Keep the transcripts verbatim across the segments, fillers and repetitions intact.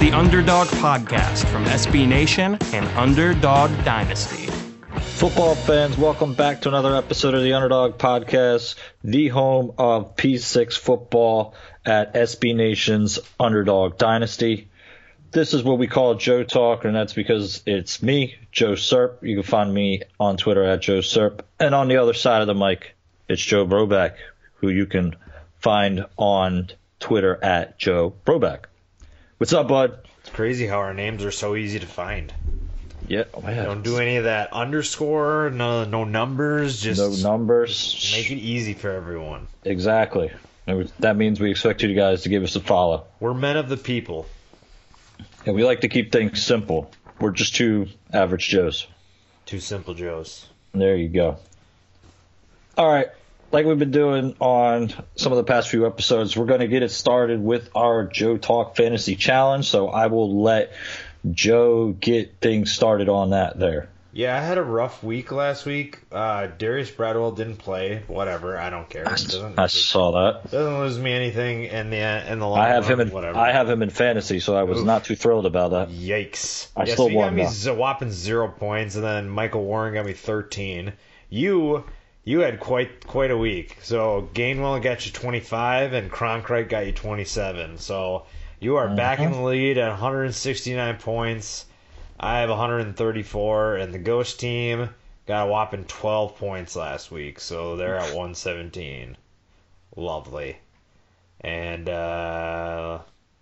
the Underdog Podcast from S B Nation and Underdog Dynasty. Football fans, welcome back to another episode of the Underdog Podcast, the home of P six football at S B Nation's Underdog Dynasty. This is what we call Joe Talk, and that's because it's me, Joe Serp. You can find me on Twitter at Joe Serp. And on the other side of the mic, it's Joe Broback, who you can find on Twitter at Joe Broback. What's up, bud? It's crazy how our names are so easy to find. Yeah, oh, yeah. Don't do any of that underscore, no no numbers, just no numbers. Make it easy for everyone. Exactly. That means we expect you guys to give us a follow. We're men of the people. And we like to keep things simple. We're just two average Joes. Two simple Joes. There you go. All right. Like we've been doing on some of the past few episodes, we're going to get it started with our Joe Talk Fantasy Challenge. So I will let Joe get things started on that there. Yeah, I had a rough week last week. Uh, Darius Bradwell didn't play. Whatever, I don't care. I, doesn't, I saw that. Doesn't lose me anything in the in the long I have run, him in whatever. I have him in fantasy, so I was Oof. not too thrilled about that. Yikes! I yeah, still so you won, got me though. z- whopping zero points, and then Michael Warren got me thirteen. You you had quite quite a week. So Gainwell got you twenty-five, and Cronkite got you twenty-seven. So you are back in the lead at one hundred sixty-nine points. I have one hundred thirty-four, and the Ghost team got a whopping twelve points last week, so they're at one seventeen. Lovely. And uh,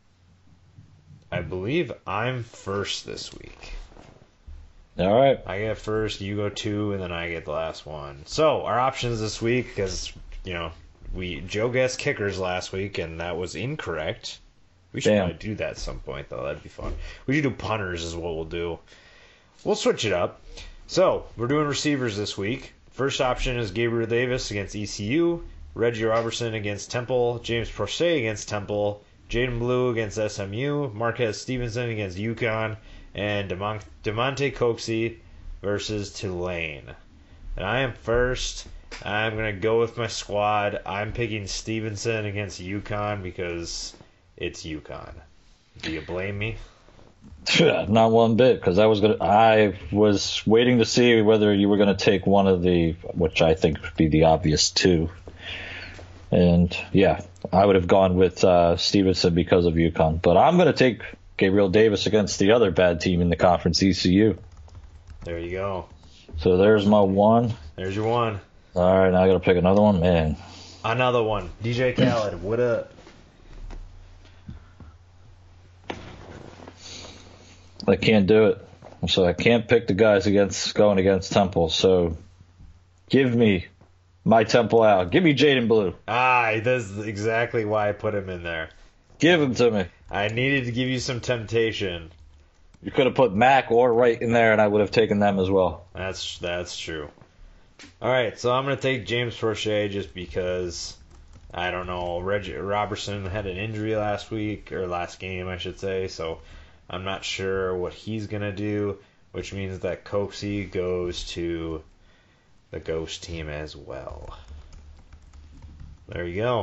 I believe I'm first this week. All right. I get first, you go two, and then I get the last one. So our options this week, because you know we Joe guessed kickers last week, and that was incorrect. We should Damn. probably do that at some point, though. That'd be fun. We should do punters is what we'll do. We'll switch it up. So, we're doing receivers this week. First option is Gabriel Davis against E C U, Reggie Robertson against Temple, James Prochet against Temple, Jaden Blue against S M U, Marquez Stevenson against UConn, and Demont- DeMonte Coxie versus Tulane. And I am first. I'm going to go with my squad. I'm picking Stevenson against UConn because it's UConn. Do you blame me? Not one bit, because I was gonna. I was waiting to see whether you were going to take one of the, which I think would be the obvious two. And yeah, I would have gone with uh, Stevenson because of UConn. But I'm going to take Gabriel Davis against the other bad team in the conference, E C U. There you go. So there's my one. There's your one. All right, now I got to pick another one, man. Another one. D J Khaled, what up? I can't do it. So I can't pick the guys against going against Temple. So give me my Temple out. Give me Jaden Blue. Ah, that's exactly why I put him in there. Give him to me. I needed to give you some temptation. You could have put Mac or Wright in there, and I would have taken them as well. That's that's true. All right, so I'm going to take James Prochet just because, I don't know, Reggie Robertson had an injury last week, or last game, I should say, so I'm not sure what he's going to do, which means that Coxie goes to the Ghost team as well. There you go.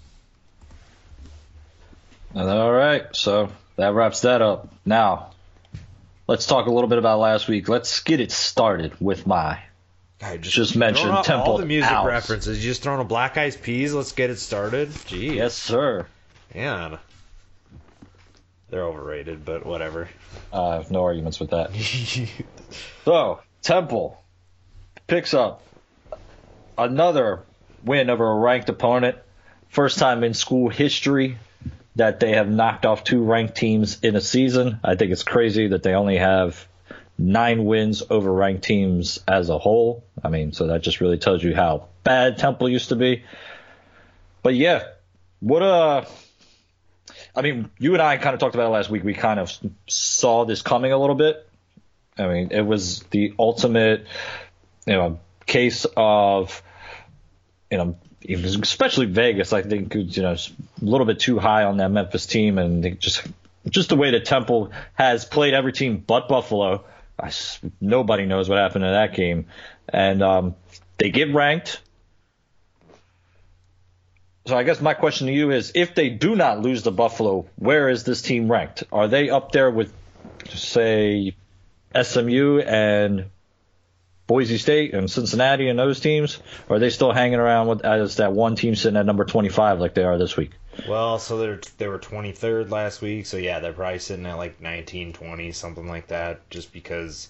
All right, so that wraps that up. Now, let's talk a little bit about last week. Let's get it started with my God, just, just mentioned all, Temple. all the music Owls. references. You just throwing a Black Eyed Peas. Let's get it started. Gee, Yes, sir. man, they're overrated, but whatever. Uh, I have no arguments with that. So, Temple picks up another win over a ranked opponent. First time in school history that they have knocked off two ranked teams in a season. I think it's crazy that they only have nine wins over ranked teams as a whole. I mean, so that just really tells you how bad Temple used to be. But yeah, what a... I mean, you and I kind of talked about it last week. We kind of saw this coming a little bit. I mean, it was the ultimate, you know, case of, you know, especially Vegas, I think, you know, a little bit too high on that Memphis team, and they just just the way that Temple has played every team but Buffalo. I, nobody knows what happened in that game, and um, they get ranked. So I guess my question to you is, if they do not lose to Buffalo, where is this team ranked? Are they up there with, say, S M U and Boise State and Cincinnati and those teams? Or are they still hanging around with as that one team sitting at number twenty-five like they are this week? Well, so they're, they were twenty-third last week, so yeah, they're probably sitting at like nineteen, twenty, something like that, just because,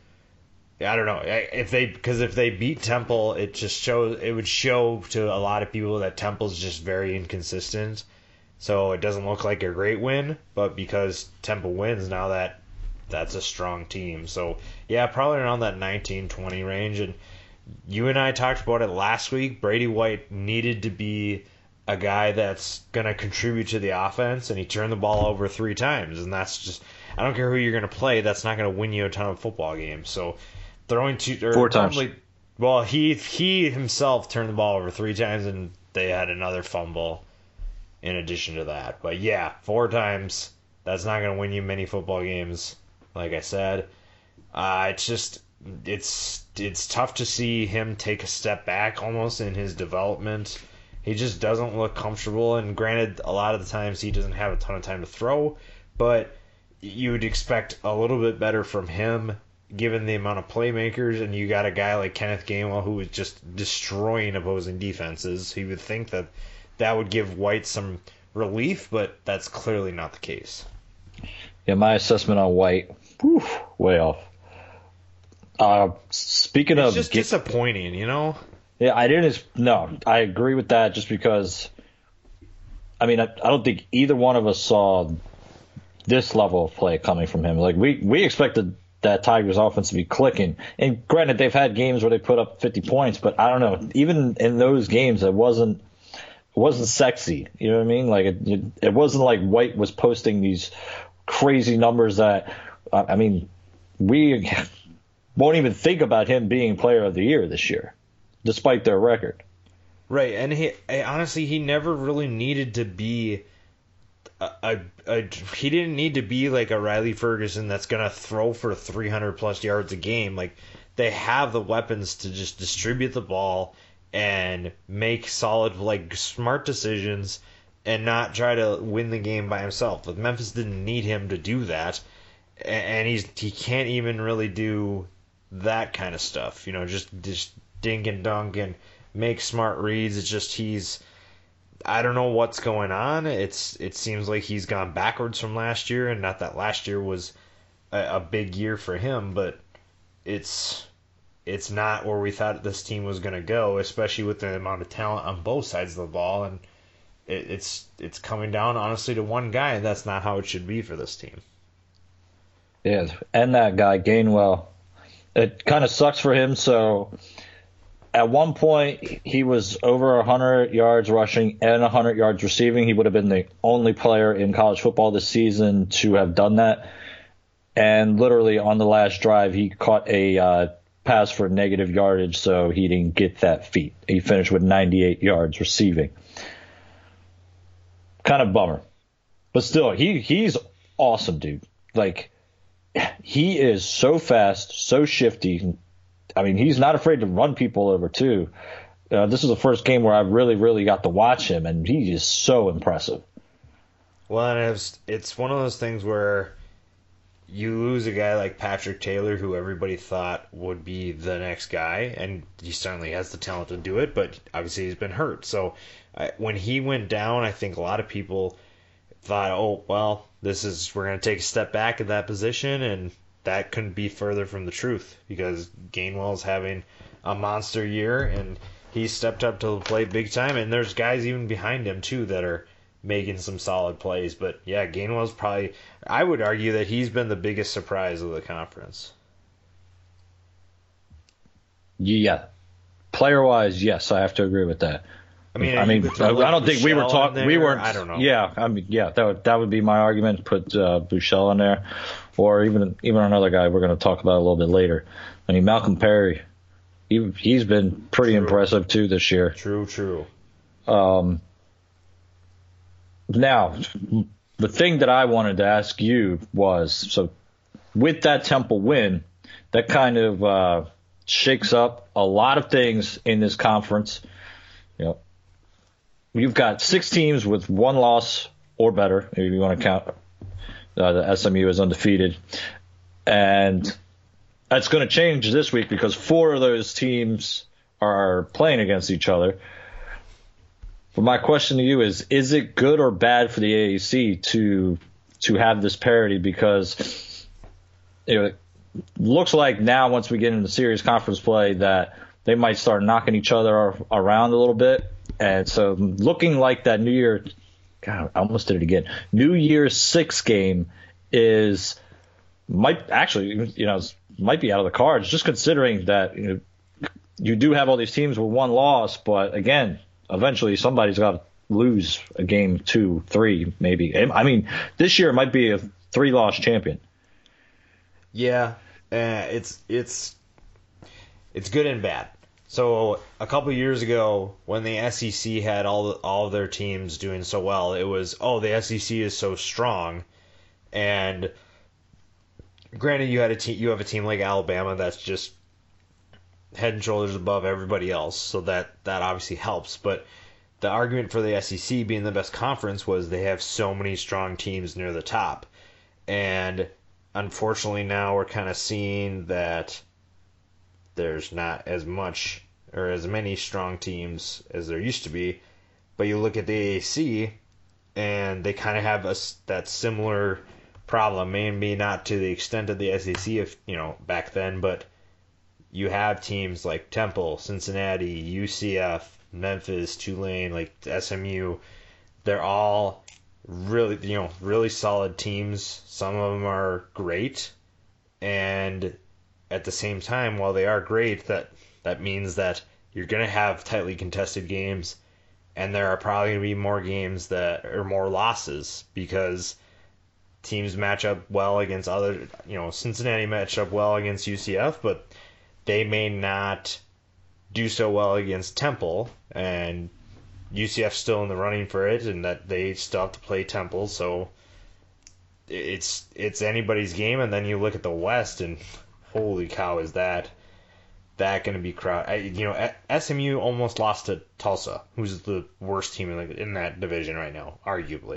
I don't know, if they, because if they beat Temple, it just shows, it would show to a lot of people that Temple's just very inconsistent, so it doesn't look like a great win, but because Temple wins, now that, that's a strong team, so yeah, probably around that nineteen, twenty range, and you and I talked about it last week, Brady White needed to be a guy that's going to contribute to the offense, and he turned the ball over three times, and that's just, I don't care who you're going to play, that's not going to win you a ton of football games. So throwing two, or Four times. Probably, well, he he himself turned the ball over three times, and they had another fumble in addition to that. But yeah, four times, that's not going to win you many football games, like I said. Uh, it's just, it's it's tough to see him take a step back almost in his development. He just doesn't look comfortable, and granted, a lot of the times he doesn't have a ton of time to throw, but you would expect a little bit better from him given the amount of playmakers, and you got a guy like Kenneth Gainwell who is just destroying opposing defenses. He would think that that would give White some relief, but that's clearly not the case. Yeah, my assessment on White, whew, way off. Uh, speaking it's of... just get- disappointing, you know? Yeah, I didn't. No, I agree with that. Just because, I mean, I, I don't think either one of us saw this level of play coming from him. Like we, we expected that Tigers offense to be clicking. And granted, they've had games where they put up fifty points, but I don't know. Even in those games, it wasn't, it wasn't sexy. You know what I mean? Like it, it, it wasn't like White was posting these crazy numbers that, I mean, we won't even think about him being Player of the Year this year, despite their record. Right, and he honestly he never really needed to be a, a, a he didn't need to be like a Riley Ferguson that's gonna throw for three hundred plus yards a game. Like they have the weapons to just distribute the ball and make solid, like smart decisions and not try to win the game by himself. But Memphis didn't need him to do that, and he's he can't even really do that kind of stuff. You know, just just dink and dunk and make smart reads. It's just he's I don't know what's going on. It's it seems like he's gone backwards from last year, and not that last year was a, a big year for him, but it's it's not where we thought this team was going to go, especially with the amount of talent on both sides of the ball, and it, it's it's coming down honestly to one guy, and that's not how it should be for this team. Yeah, and that guy Gainwell, it kind of sucks for him. So at one point, he was over one hundred yards rushing and one hundred yards receiving. He would have been the only player in college football this season to have done that. And literally on the last drive, he caught a uh, pass for negative yardage, so he didn't get that feat. He finished with ninety-eight yards receiving. Kind of bummer. But still, he he's awesome, dude. Like, he is so fast, so shifty. I mean, he's not afraid to run people over, too. Uh, this is the first game where I really, really got to watch him, and he is so impressive. Well, and it's, it's one of those things where you lose a guy like Patrick Taylor, who everybody thought would be the next guy, and he certainly has the talent to do it, but obviously he's been hurt. So I, when he went down, I think a lot of people thought, oh, well, this is we're going to take a step back at that position, and that couldn't be further from the truth, because Gainwell's having a monster year, and he stepped up to the plate big time, and there's guys even behind him, too, that are making some solid plays. But, yeah, Gainwell's probably, I would argue that he's been the biggest surprise of the conference. Yeah. Player-wise, yes, I have to agree with that. I mean, I mean, I don't think we were talking. We weren't. I don't know. Yeah, I mean, yeah, that would that would be my argument. Put uh, Buechele in there, or even even another guy we're going to talk about a little bit later. I mean, Malcolm Perry, he he's been pretty true. impressive too this year. True, true. Um. Now, the thing that I wanted to ask you was, so with that Temple win, that kind of uh, shakes up a lot of things in this conference. You know. you've got six teams with one loss or better, if you want to count uh, the S M U as undefeated. And that's going to change this week because four of those teams are playing against each other. But my question to you is, is it good or bad for the A A C to to have this parity? Because you know, it looks like now once we get into serious conference play that they might start knocking each other around a little bit. And so looking like that New Year, God, I almost did it again. New Year's Six game is might actually, you know, might be out of the cards, just considering that you know, you do have all these teams with one loss, but again, eventually somebody's got to lose a game, two, three, maybe. I mean, this year it might be a three-loss champion. Yeah, uh, it's it's it's good and bad. So a couple years ago, when the S E C had all the, all of their teams doing so well, it was, oh, the S E C is so strong, and granted, you had a te- you have a team like Alabama that's just head and shoulders above everybody else, so that, that obviously helps. But the argument for the S E C being the best conference was they have so many strong teams near the top. And unfortunately now we're kind of seeing that there's not as much or as many strong teams as there used to be. But you look at the A A C, and they kind of have a, that similar problem, maybe not to the extent of the S E C, if you know back then, but you have teams like Temple, Cincinnati, U C F, Memphis, Tulane, like S M U. They're all really, you know, really solid teams. Some of them are great, and at the same time, while they are great, that that means that you're going to have tightly contested games, and there are probably going to be more games that are more losses because teams match up well against other, you know, Cincinnati match up well against U C F, but they may not do so well against Temple, and U C F's still in the running for it, and that they still have to play Temple, so it's it's anybody's game. And then you look at the West, and holy cow, is that that going to be crowded? You know, S M U almost lost to Tulsa, who's the worst team in, the, in that division right now, arguably,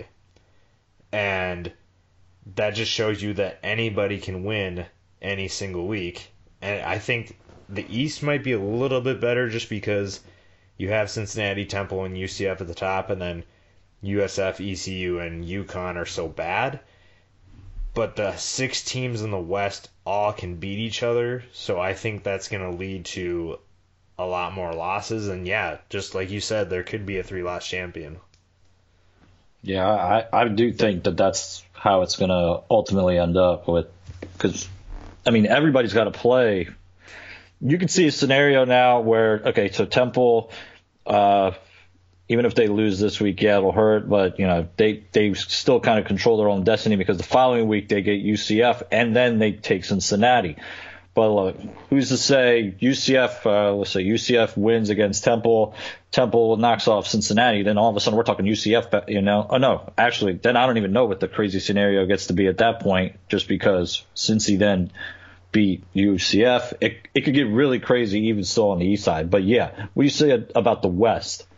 and that just shows you that anybody can win any single week. And I think the East might be a little bit better just because you have Cincinnati, Temple, and U C F at the top, and then U S F, E C U, and UConn are so bad. But the six teams in the West all can beat each other, so I think that's going to lead to a lot more losses. And yeah, just like you said, there could be a three-loss champion. Yeah, I, I do think that that's how it's going to ultimately end up with, because, I mean, everybody's got to play. You can see a scenario now where, okay, so Temple, uh, even if they lose this week, yeah, it'll hurt, but, you know, they, they still kind of control their own destiny because the following week they get U C F and then they take Cincinnati. But look, who's to say U C F, uh, let's say U C F wins against Temple, Temple knocks off Cincinnati, then all of a sudden we're talking U C F, you know? Oh, no, actually, then I don't even know what the crazy scenario gets to be at that point, just because Cincy then beat U C F. It, it could get really crazy even still on the east side. But yeah, what you say about the West,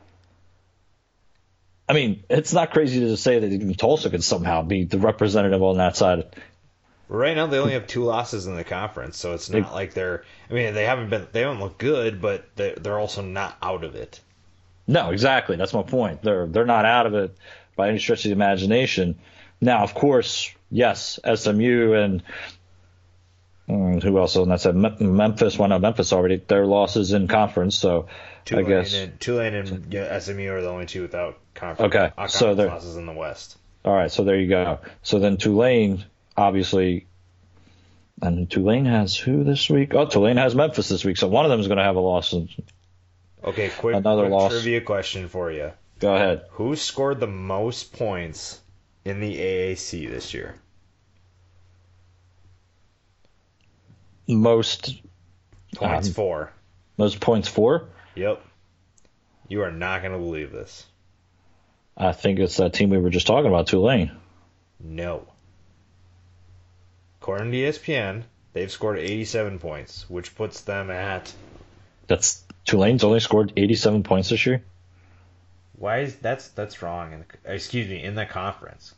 I mean, it's not crazy to say that even Tulsa could somehow be the representative on that side. Right now, they only have two losses in the conference, so it's not they, like they're. I mean, they haven't been. They don't look good, but they're, they're also not out of it. No, exactly. That's my point. They're they're not out of it by any stretch of the imagination. Now, of course, yes, S M U and um, who else on that side? Memphis. Why not Memphis already? Their losses in conference, so Tulane I guess and, Tulane and yeah, S M U are the only two without conference. Okay, conference so losses in the West. All right, so there you go. So then Tulane. Obviously, and Tulane has who this week? Oh, Tulane has Memphis this week, so one of them is going to have a loss. And okay, quick, another quick loss. Trivia question for you. Go ahead. Who scored the most points in the A A C this year? Most points um, for. Most points for? Yep. You are not going to believe this. I think it's that team we were just talking about, Tulane. No. According to E S P N, they've scored eighty-seven points, which puts them at... That's Tulane's only scored eighty-seven points this year? Why is that's that's wrong? In the, excuse me, in the conference.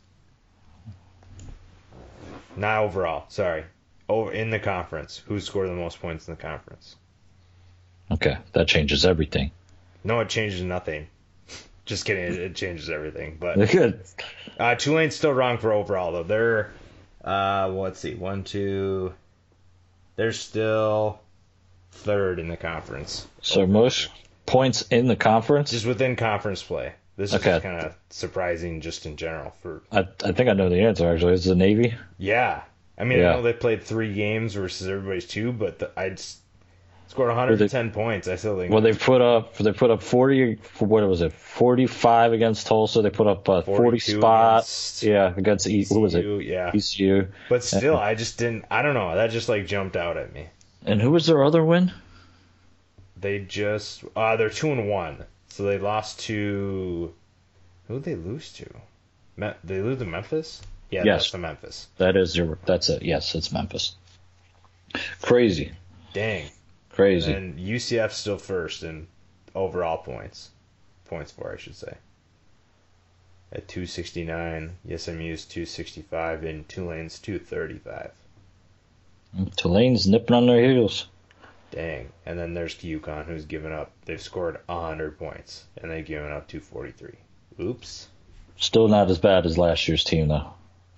Not overall. Sorry. Oh, in the conference. Who scored the most points in the conference? Okay, that changes everything. No, it changes nothing. Just kidding. It, it changes everything. But Good. uh, Tulane's still wrong for overall though. They're uh, well, let's see, one, two. They're still third in the conference. So most points in the conference? Just within conference play. This is Okay. kind of surprising just in general. For I, I think I know the answer, actually. Is it the Navy? Yeah. I mean, Yeah. I know they played three games versus everybody's two, but the, I'd s- scored one hundred ten points. I still think. Well, they put up they put up forty. What was it? forty-five against Tulsa. They put up a forty forty-two spot. against Yeah, against E. What was it? E C U, yeah. E C U. But still, I just didn't. I don't know. That just like jumped out at me. And who was their other win? They just. Uh, they're two and one, so they lost to. Who did they lose to? Me- they lose to Memphis. Yeah, Yes. that's to Memphis. That is your. That's it. Yes, it's Memphis. Crazy, Dang. crazy. And U C F's still first in overall points. Points for, I should say. At two sixty-nine, S M U's two sixty-five, and Tulane's two thirty-five. Tulane's nipping on their heels. Dang. And then there's UConn, who's given up. They've scored one hundred points, and they've given up two forty-three. Oops. Still not as bad as last year's team, though.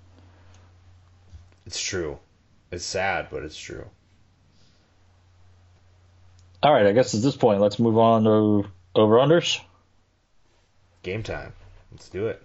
It's true. It's sad, but it's true. All right, I guess at this point, let's move on to over-unders. Game time. Let's do it.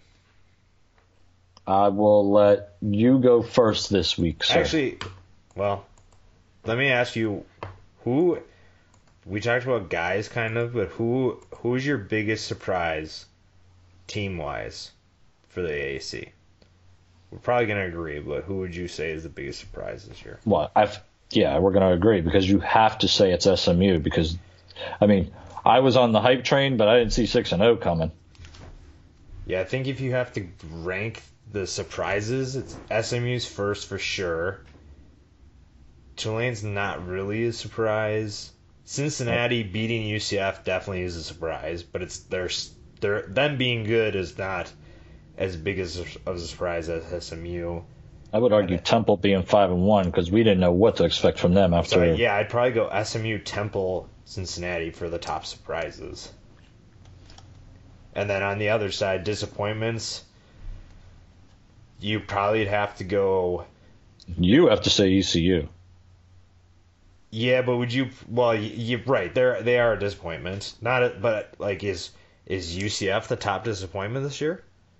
I will let you go first this week, sir. Actually, well, let me ask you, who we talked about guys kind of, but who who's your biggest surprise team wise for the A A C? We're probably gonna agree, but who would you say is the biggest surprise this year? Well, I've yeah, we're gonna agree because you have to say it's S M U because, I mean, I was on the hype train, but I didn't see six and zero coming. Yeah, I think if you have to rank the surprises, it's S M U's first for sure. Tulane's not really a surprise. Cincinnati beating U C F definitely is a surprise, but it's their their them being good is not as big as of a surprise as S M U. I would argue Temple being five and one because we didn't know what to expect from them after. So yeah, I'd probably go S M U, Temple, Cincinnati for the top surprises. And then on the other side, disappointments. You probably have to go. You have to say E C U. Yeah, but would you? Well, you, are right. They're they are a disappointment. Not, a, but like is is U C F the top disappointment this year?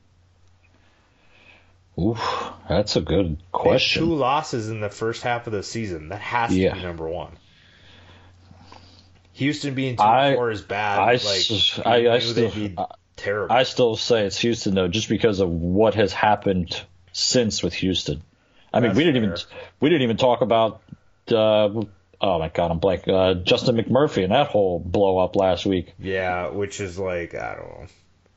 Oof, that's a good They have question. two losses in the first half of the season. That has to Yeah. be number one. Houston being two I- and four is bad. I like s- you I- I knew still- they'd be terrible. I still say it's Houston though, just because of what has happened since with Houston. I mean, That's we didn't even fair. we didn't even talk about. Uh, oh my God, I'm blank. Uh, Justin McMurphy and that whole blow up last week. yeah, which is like I don't know.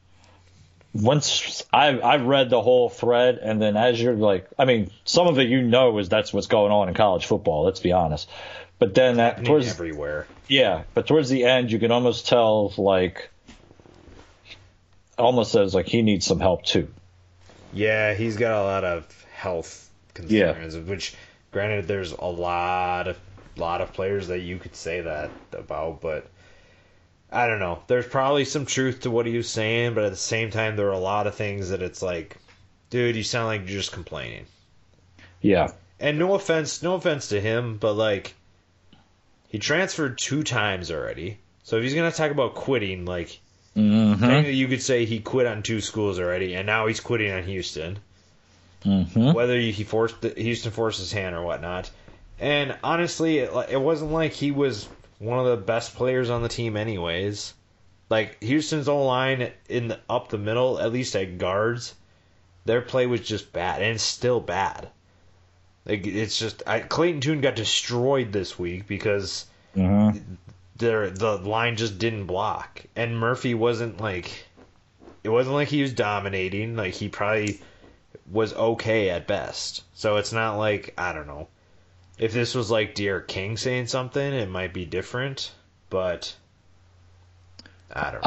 Once I I read the whole thread, and then as you're like, I mean, some of it you know is that's what's going on in college football. Let's be honest. But then that Happening towards everywhere. yeah, but towards the end, you can almost tell like almost says like he needs some help too. Yeah, he's got a lot of health concerns, which granted there's a lot of lot of players that you could say that about, but I don't know. There's probably some truth to what he was saying, but at the same time there are a lot of things that it's like, dude, you sound like you're just complaining. Yeah, And no offense, no offense to him, but like he transferred two times already. So if he's gonna talk about quitting, like mm-hmm. technically you could say he quit on two schools already, and now he's quitting on Houston. Mm-hmm. Whether he forced Houston forced his hand or whatnot. And honestly, it, it wasn't like he was one of the best players on the team, anyways. Like Houston's O line in the, up the middle, at least at guards, their play was just bad, and it's still bad. Like it's just I, Clayton Tune got destroyed this week because Mm-hmm. their the line just didn't block, and Murphy wasn't like it wasn't like he was dominating. Like he probably was okay at best. So it's not like I don't know. If this was like De'Aaron King saying something, it might be different, but I don't know.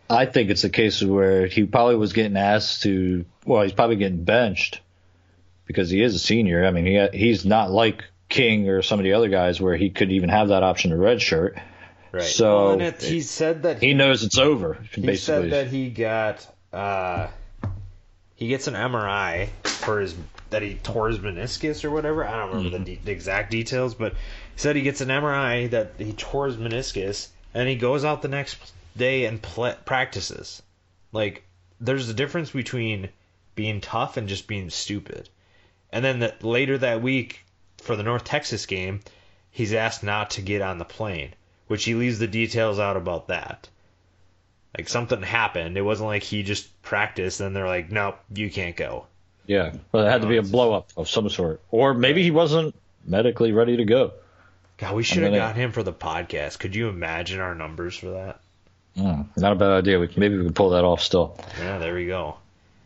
I think it's a case where he probably was getting asked to. Well, he's probably getting benched because he is a senior. I mean, he he's not like King or some of the other guys where he could even have that option to redshirt. Right. So well, and it, he said that he, he knows it's over. He basically. said that he got uh, he gets an M R I for his that he tore his meniscus or whatever. I don't remember mm-hmm. the, de- the exact details, but he said he gets an M R I that he tore his meniscus, and he goes out the next day and pl- practices. Like, there's a difference between being tough and just being stupid. And then the, later that week for the North Texas game, he's asked not to get on the plane, which he leaves the details out about that. Like, something happened. It wasn't like he just practiced and they're like, nope, you can't go. Yeah, well, it had to be a blow-up of some sort. Or maybe he wasn't medically ready to go. God, we should have gotten him for the podcast. Could you imagine our numbers for that? Mm, not a bad idea. We can, maybe we can pull that off still. Yeah, there we go.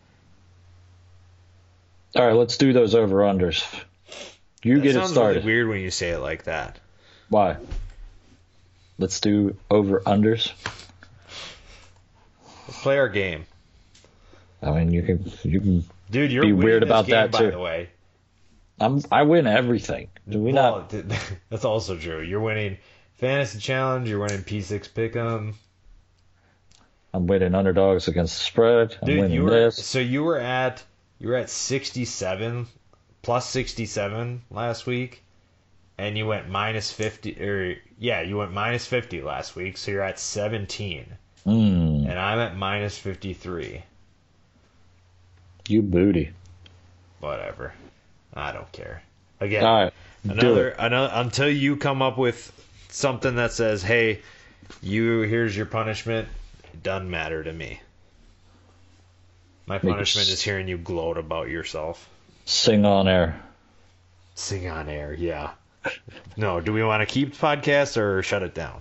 All right, let's do those over-unders. You that get it sounds started. Really weird when you say it like that. Why? Let's do over-unders. Let's play our game. I mean, you can you can Dude, you're be weird this about game, that by too. the way. I'm I win everything. Do we well, not? That's also true. You're winning Fantasy Challenge. You're winning P six Pick'em. I'm winning underdogs against the spread. I'm Dude, winning you were this. so you were at you were at sixty-seven plus sixty-seven last week, and you went minus fifty or yeah, you went minus fifty last week. So you're at seventeen, mm. and I'm at minus fifty-three. You booty. Whatever. I don't care. Again, all right, another, another until you come up with something that says, "Hey, you here's your punishment." It doesn't matter to me. My Make punishment s- is hearing you gloat about yourself. Sing on air. Sing on air, yeah. No, do we want to keep the podcast or shut it down?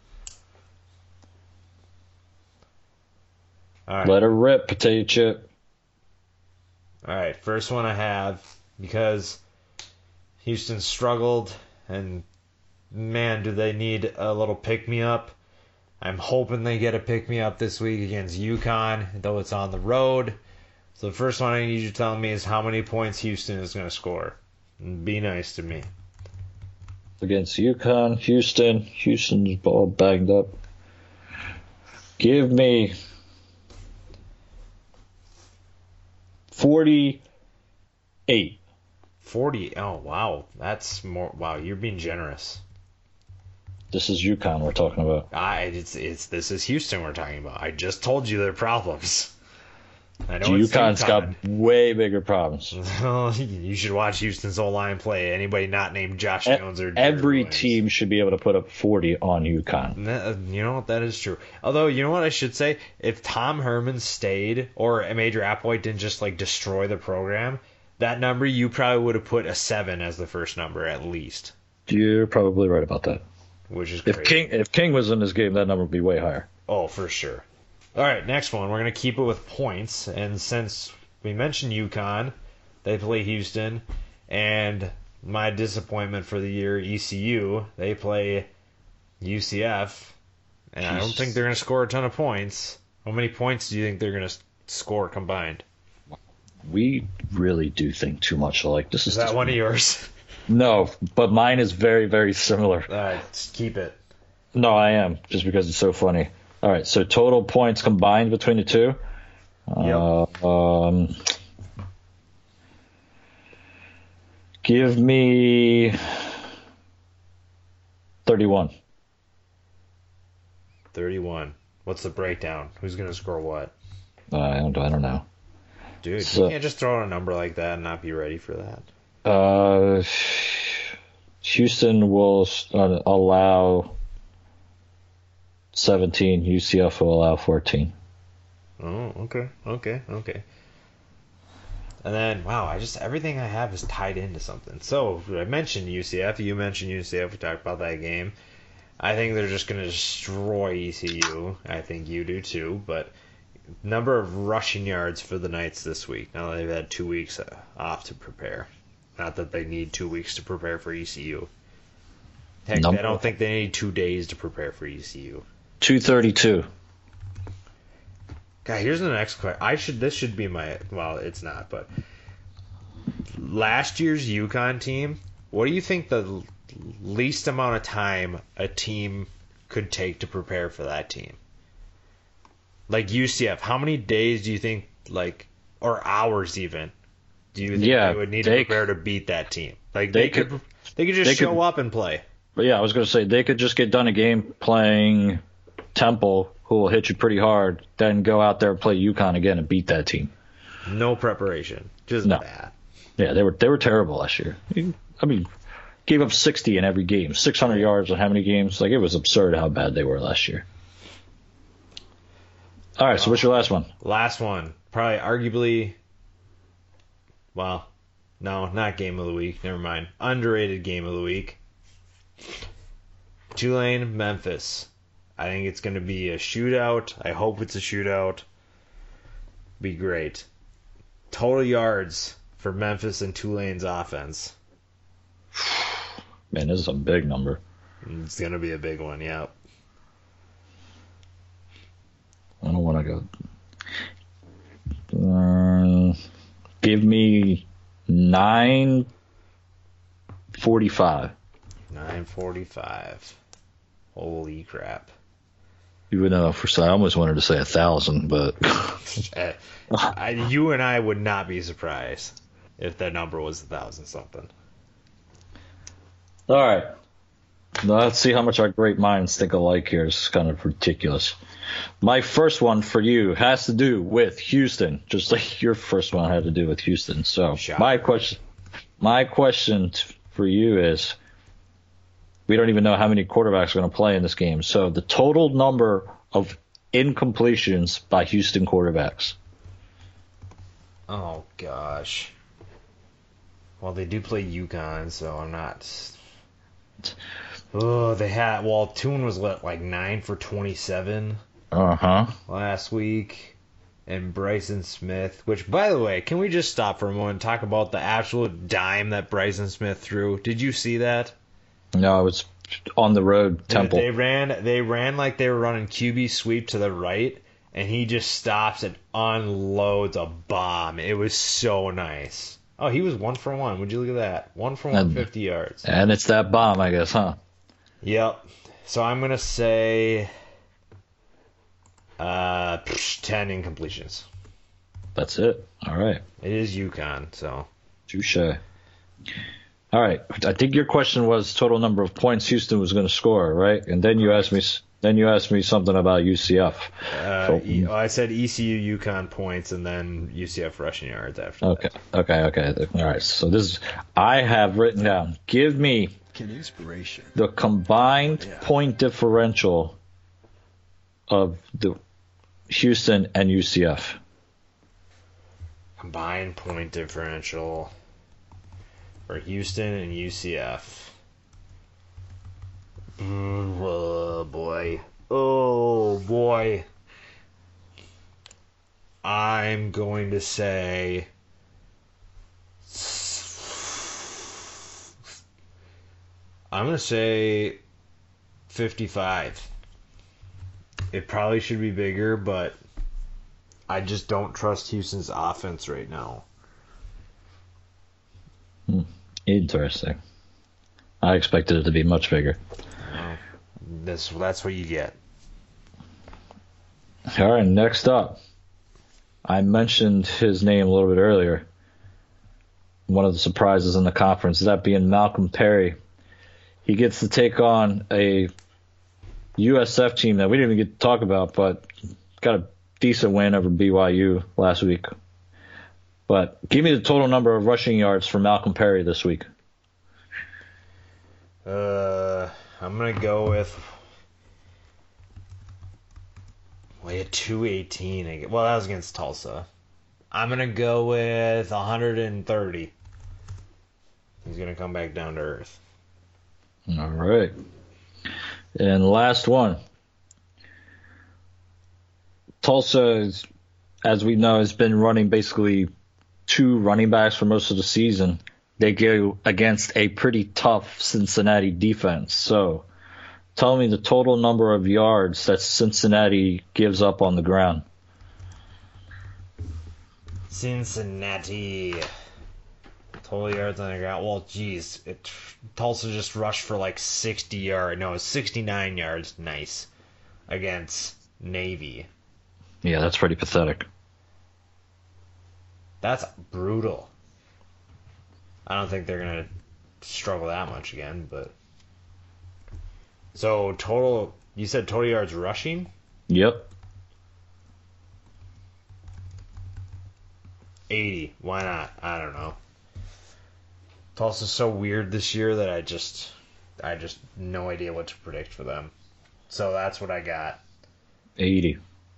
All right. Let her rip, potato chip. All right, first one I have, because Houston struggled, and man, do they need a little pick-me-up. I'm hoping they get a pick-me-up this week against UConn, though it's on the road. So the first one I need you to tell me is how many points Houston is going to score. And be nice to me. Against UConn, Houston. Houston's ball banged up. Give me forty-eight. forty. Oh, wow. That's more. Wow, you're being generous. This is UConn we're talking about. I, it's, it's, this is Houston we're talking about. I just told you their problems. I know UConn's it's UConn. got way bigger problems. You should watch Houston's O-line play. Anybody not named Josh E- Jones or Every Williams. team should be able to put up forty on UConn. That- You know what? That is true. Although, you know what I should say? If Tom Herman stayed, or Major Applewhite didn't just like destroy the program, that number you probably would have put a seven as the first number at least. You're probably right about that. Which is If crazy. King if King was in this game, that number would be way higher. Oh, for sure. All right, next one. We're going to keep it with points. And since we mentioned UConn, they play Houston. And my disappointment for the year, E C U, they play U C F. And I don't Jesus. think they're going to score a ton of points. How many points do you think they're going to score combined? We really do think too much alike. This is, Is that one of yours? No, but mine is very, very similar. All right, just keep it. No, I am, just because it's so funny. All right, so total points combined between the two. Yep. Uh, um, give me thirty-one. thirty-one. What's the breakdown? Who's going to score what? Uh, I don't. I don't know. Dude, So- you can't just throw out a number like that and not be ready for that. Uh, Houston will uh, allow seventeen. U C F will allow fourteen. Oh, okay, okay, okay. And then, wow, I just everything I have is tied into something. So I mentioned U C F. You mentioned U C F. We talked about that game. I think they're just going to destroy E C U. I think you do too. But number of rushing yards for the Knights this week. Now that they've had two weeks uh, off to prepare. Not that they need two weeks to prepare for E C U. Heck, Number- I don't think they need two days to prepare for E C U. two thirty-two. God, here's the next question. I should this should be my well, it's not, but last year's UConn team. What do you think the least amount of time a team could take to prepare for that team? Like U C F, how many days do you think, like, or hours even, do you think yeah, they would need they, to prepare to beat that team? Like they, they could, could, they could just they show could, up and play. But yeah, I was going to say they could just get done a game playing Temple, who will hit you pretty hard, then go out there and play UConn again and beat that team. No preparation, just no. that. Yeah, they were they were terrible last year. I mean, gave up sixty in every game, six hundred yards in how many games? Like, it was absurd how bad they were last year. All right, so what's your last one? Last one, probably arguably, well, no, not game of the week. Never mind. Underrated game of the week. Tulane, Memphis. I think it's going to be a shootout. I hope it's a shootout. Be great. Total yards for Memphis and Tulane's offense. Man, this is a big number. It's going to be a big one, yeah. I don't want to go. Uh, give me nine forty-five. nine forty-five. Holy crap. Even though for I almost wanted to say a thousand, but I, you and I would not be surprised if that number was a thousand something. All right. Now let's see how much our great minds think alike here. It's kind of ridiculous. My first one for you has to do with Houston, just like your first one had to do with Houston. So Shocker. my question, my question t- for you is, we don't even know how many quarterbacks are going to play in this game. So the total number of incompletions by Houston quarterbacks. Oh gosh. Well, they do play UConn, so I'm not. Oh, they had. Well, Toon was what, like nine for twenty-seven. Uh huh. Last week, and Bryson Smith. Which, by the way, can we just stop for a moment and talk about the absolute dime that Bryson Smith threw? Did you see that? No, it was on the road. Temple. They ran. They ran like they were running Q B sweep to the right, and he just stops and unloads a bomb. It was so nice. Oh, he was one for one. Would you look at that? One for one, and, fifty yards. And it's that bomb, I guess, huh? Yep. So I'm gonna say uh, ten incompletions. That's it. All right. It is UConn, so. Touche. All right. I think your question was total number of points Houston was going to score, right? And then you asked me. Then you asked me something about U C F. Uh, so, e- I said E C U, UConn points, and then U C F rushing yards after okay, that. Okay. Okay. Okay. All right. So this is. I have written down. Give me inspiration. the combined Yeah. point differential of the Houston and U C F. Combined point differential for Houston and U C F. Mm, oh boy. Oh boy. I'm going to say I'm going to say fifty-five. It probably should be bigger, but I just don't trust Houston's offense right now. Hmm. Interesting. I expected it to be much bigger. Uh, that's that's what you get. All right, next up. I mentioned his name a little bit earlier. One of the surprises in the conference, that being Malcolm Perry. He gets to take on a U S F team that we didn't even get to talk about, but got a decent win over B Y U last week. But give me the total number of rushing yards for Malcolm Perry this week. Uh, I'm gonna go with. We had two eighteen. ag- Well, that was against Tulsa. I'm gonna go with one hundred thirty. He's gonna come back down to earth. All right. And last one. Tulsa, is, as we know, has been running basically two running backs for most of the season. They go against a pretty tough Cincinnati defense. So tell me the total number of yards that Cincinnati gives up on the ground. Cincinnati. Total yards on the ground. Well, geez. It, Tulsa just rushed for like sixty yards. No, sixty-nine yards. Nice. Against Navy. Yeah, that's pretty pathetic. That's brutal. I don't think they're going to struggle that much again, but. So, total. You said total yards rushing? Yep. eighty. Why not? I don't know. Tulsa's so weird this year that I just, I just no idea what to predict for them. So that's what I got. eighty.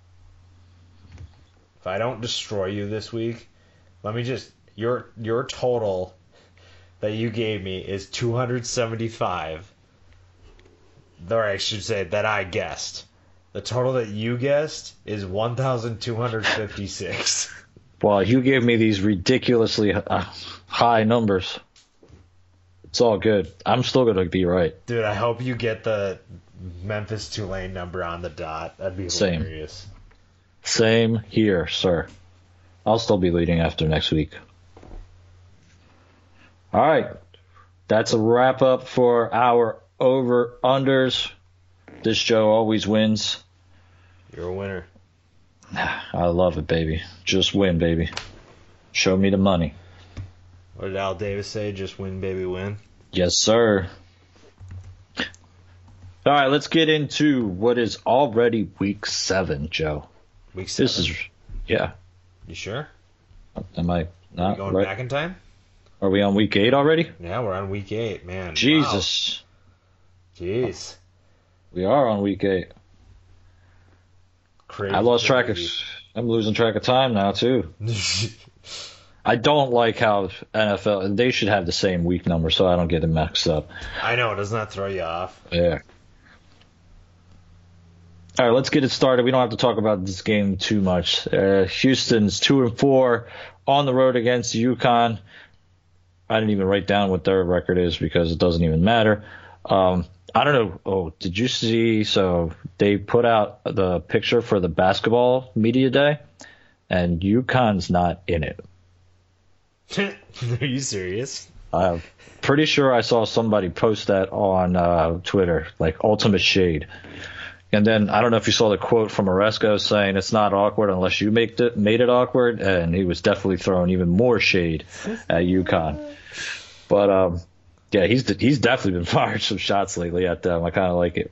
If I don't destroy you this week, let me just your your total that you gave me is two hundred seventy-five. Or I should say that I guessed. The total that you guessed is one thousand two hundred fifty-six. Well, you gave me these ridiculously uh, high numbers. It's all good. I'm still going to be right. Dude, I hope you get the Memphis Tulane number on the dot. That'd be Same. hilarious. Same here, sir. I'll still be leading after next week. All right. That's a wrap up for our over-unders. This Joe always wins. You're a winner. I love it, baby. Just win, baby. Show me the money. What did Al Davis say? Just win, baby, win? Yes, sir. All right, let's get into what is already week seven, Joe. Week seven? This is, yeah. You sure? Am I Are not we going right? back in time? Are we on week eight already? Yeah, we're on week eight, man. Jesus. Wow. Jeez. We are on week eight. Crazy. I lost track of. crazy. I'm losing track of time now too. I don't like how N F L. They should have the same week number so I don't get it mixed up. I know. Doesn't that throw you off? Yeah. All right, let's get it started. We don't have to talk about this game too much. Uh, Houston's two and four on the road against UConn. I didn't even write down what their record is because it doesn't even matter. Um, I don't know. Oh, did you see? So they put out the picture for the basketball media day, and UConn's not in it. Are you serious? I'm pretty sure I saw somebody post that on uh, Twitter, like ultimate shade. And then I don't know if you saw the quote from Oresco saying it's not awkward unless you make it, made it awkward, and he was definitely throwing even more shade at UConn. But um, yeah, he's he's definitely been firing some shots lately at them. I kind of like it.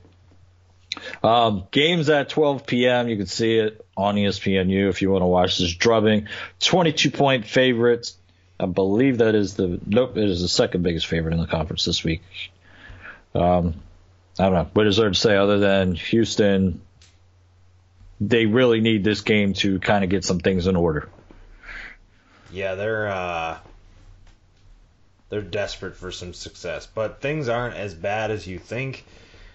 Um, games at twelve p.m. You can see it on E S P N U if you want to watch this drubbing. twenty-two point favorites. I believe that is the nope. It is the second biggest favorite in the conference this week. Um, I don't know what is there to say other than Houston. They really need this game to kind of get some things in order. Yeah, they're uh, they're desperate for some success, but things aren't as bad as you think.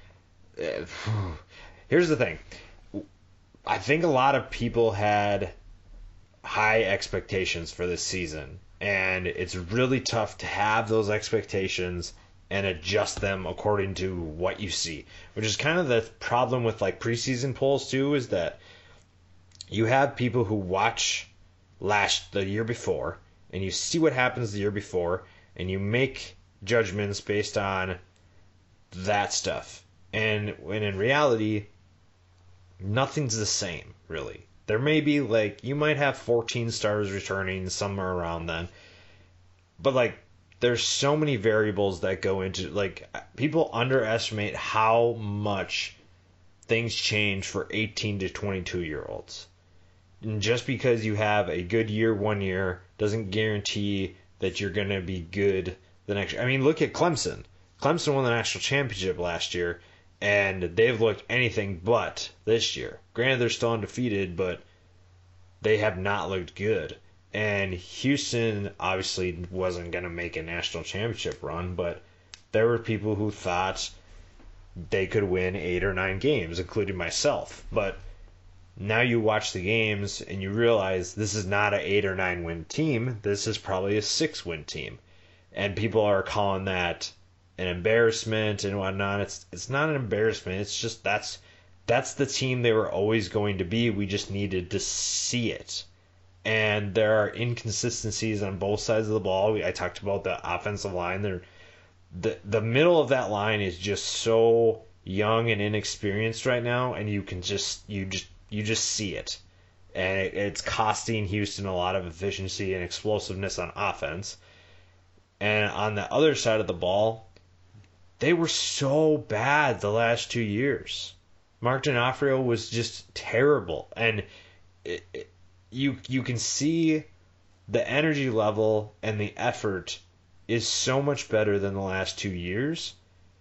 Here's the thing. I think a lot of people had high expectations for this season, and it's really tough to have those expectations and adjust them according to what you see, which is kind of the problem with like preseason polls too, is that you have people who watch last the year before and you see what happens the year before and you make judgments based on that stuff. And when in reality, nothing's the same, really. There may be like, you might have fourteen stars returning somewhere around then, but like, there's so many variables that go into, like, people underestimate how much things change for eighteen to twenty-two year olds. And just because you have a good year one year doesn't guarantee that you're going to be good the next year. I mean, look at Clemson. Clemson won the national championship last year, and they've looked anything but this year. Granted, they're still undefeated, but they have not looked good. And Houston obviously wasn't going to make a national championship run, but there were people who thought they could win eight or nine games, including myself. But now you watch the games and you realize this is not an eight or nine win team. This is probably a six win team. And people are calling that an embarrassment and whatnot. It's it's not an embarrassment. It's just that's that's the team they were always going to be. We just needed to see it. and there are inconsistencies on both sides of the ball. I talked about the offensive line. There, the the middle of that line is just so young and inexperienced right now, and you can just you just you just see it, and it, it's costing Houston a lot of efficiency and explosiveness on offense. And on the other side of the ball, they were so bad the last two years. Mark D'Onofrio was just terrible, and it, it, you you can see the energy level and the effort is so much better than the last two years.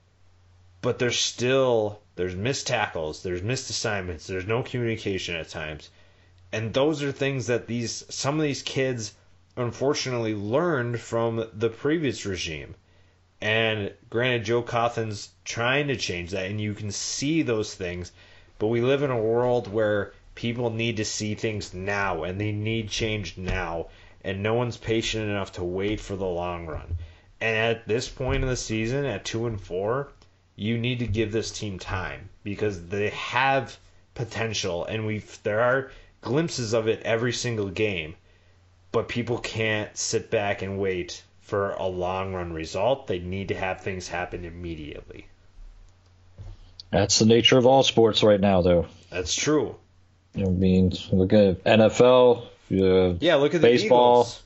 But there's still there's missed tackles, there's missed assignments, there's no communication at times, and those are things that these some of these kids unfortunately learned from the previous regime. And granted, Joe Cotton's trying to change that, and you can see those things, but we live in a world where people need to see things now, and they need change now, and no one's patient enough to wait for the long run. And at this point in the season, at two and four, you need to give this team time, because they have potential, and we there are glimpses of it every single game, but people can't sit back and wait for a long run result. They need to have things happen immediately. That's the nature of all sports right now, though. That's true. I mean, look at N F L, uh, yeah, look at baseball. the Eagles.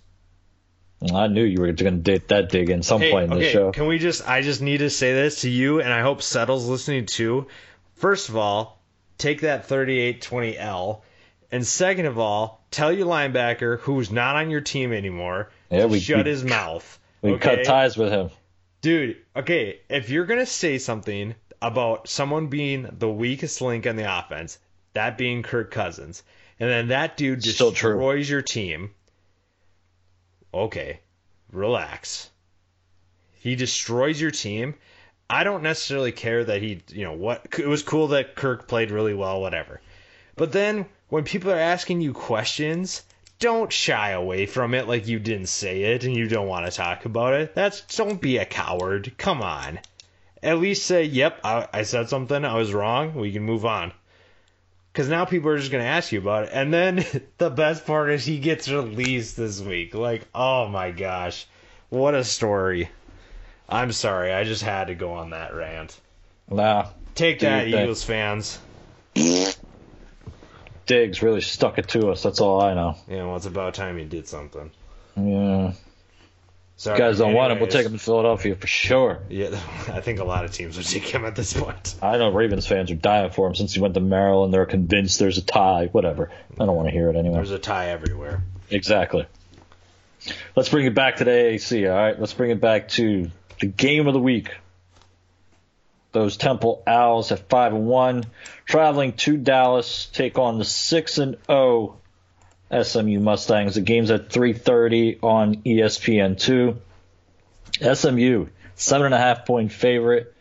I knew you were going to dig that dig in some hey, point in okay, the show. Can we just, I just need to say this to you, and I hope Settle's listening too. First of all, take that thirty-eight twenty L. And second of all, tell your linebacker who's not on your team anymore yeah, to we, shut we, his mouth. We okay? cut ties with him. Dude, okay, if you're going to say something about someone being the weakest link on the offense, that being Kirk Cousins, and then that dude Still destroys true. your team, okay, relax. He destroys your team. I don't necessarily care that he, you know, what it was cool that Kirk played really well, whatever. But then when people are asking you questions, don't shy away from it like you didn't say it and you don't want to talk about it. That's don't be a coward. Come on. At least say, yep, I, I said something, I was wrong, we can move on. Because now people are just going to ask you about it. And then the best part is he gets released this week. Like, oh my gosh. What a story. I'm sorry, I just had to go on that rant. Nah. Take that, Dude, Eagles fans. Diggs really stuck it to us. That's all I know. Yeah, well, it's about time he did something. Yeah. Sorry, You guys don't want him. We'll anyways. take him to Philadelphia for sure. Yeah, I think a lot of teams would take him at this point. I know Ravens fans are dying for him since he went to Maryland. They're convinced there's a tie. Whatever. I don't want to hear it anymore. There's a tie everywhere. Exactly. Let's bring it back to the A A C, all right? Let's bring it back to the game of the week. Those Temple Owls at five and one, traveling to Dallas, take on the six and oh S M U Mustangs. The game's at three thirty on E S P N two. S M U, seven and a half point favorite.